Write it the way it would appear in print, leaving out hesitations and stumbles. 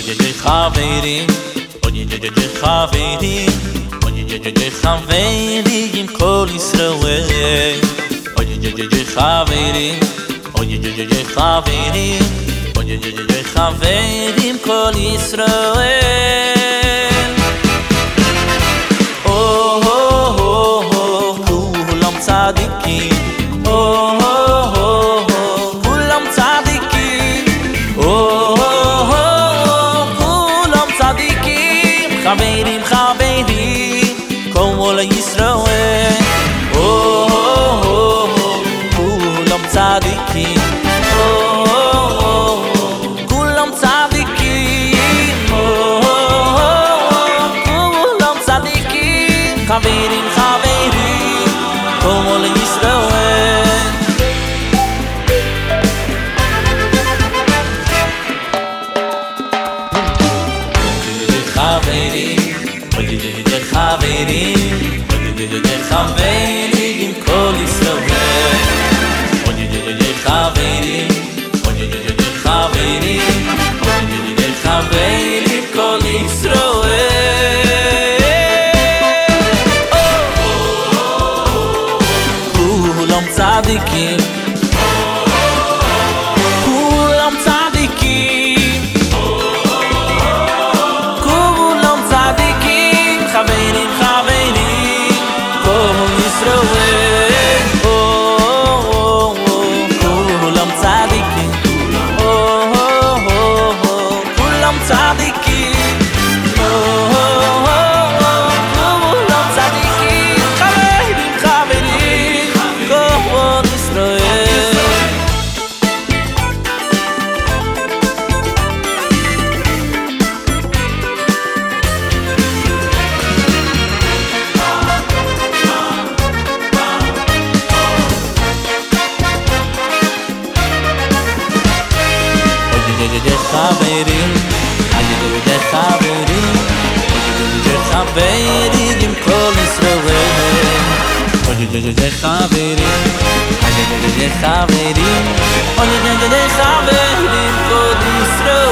חברים, חברים, חברים כל ישראל. חברים, חברים, חברים כל ישראל. כולם צדיקים, כולם צדיקים, כולם צדיקים, חברים, חברים כל ישראל. כולם צדיקים, כולם צדיקים, כולם צדיקים, חברים, חברים כל ישראל. חברים, חברים, חברים כל ישראל. חברים, חברים, חברים כל ישראל. כולם צדיקים, כולם צדיקים, כולם צדיקים, חברים, חברים כל ישראל. כולם צדיקים, כולם צדיקים, כולם צדיקים, חברים, חברים כל ישראל. חברים, חברים, חברים כל ישראל. חברים, חברים, חברים כל ישראל.